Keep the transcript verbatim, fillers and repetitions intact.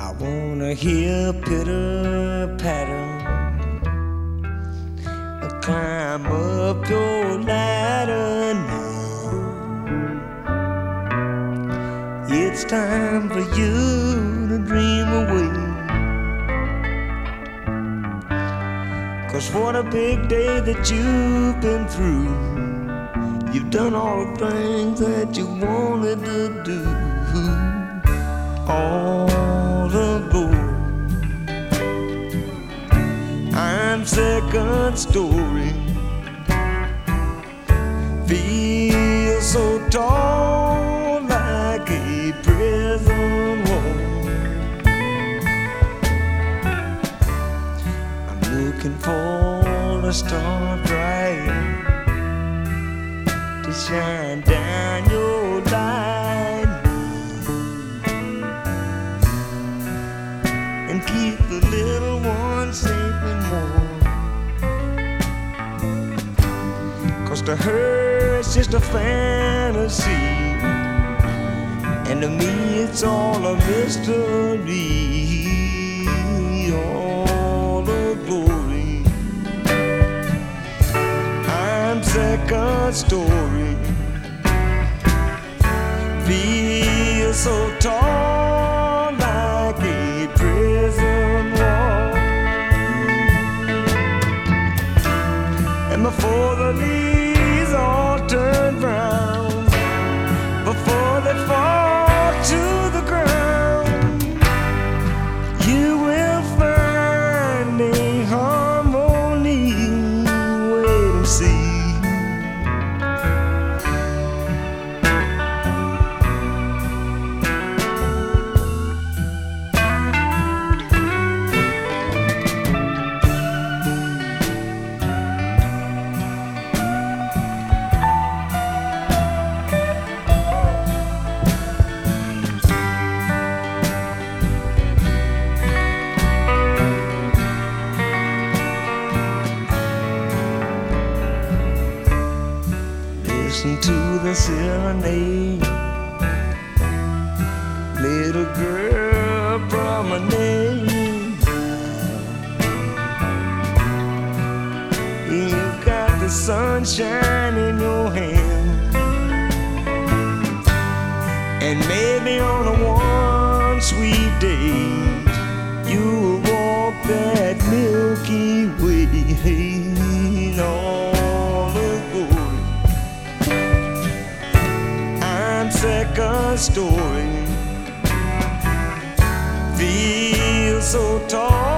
I wanna hear pitter patter, climb up your ladder now. It's time for you to dream away, 'cause what a big day that you've been through. You've done all the things that you wanted to do. All the glory, I'm second story. Feel so tall like a prison wall. I'm looking for a star bright to shine down your light and keep the little one safe and warm. 'Cause to her it's just a fantasy, and to me it's all a mystery. All the glory, I'm second story. Feel so tall like a prison wall. And before the leaves all turn brown, before they fall to the ground, you will find a harmony. Wait and see. Listen to the serenade, little girl promenade. You've got the sunshine in your hand, and maybe on a one sweet day you'll walk that Milky Way. All the glory, second story. Feel so tall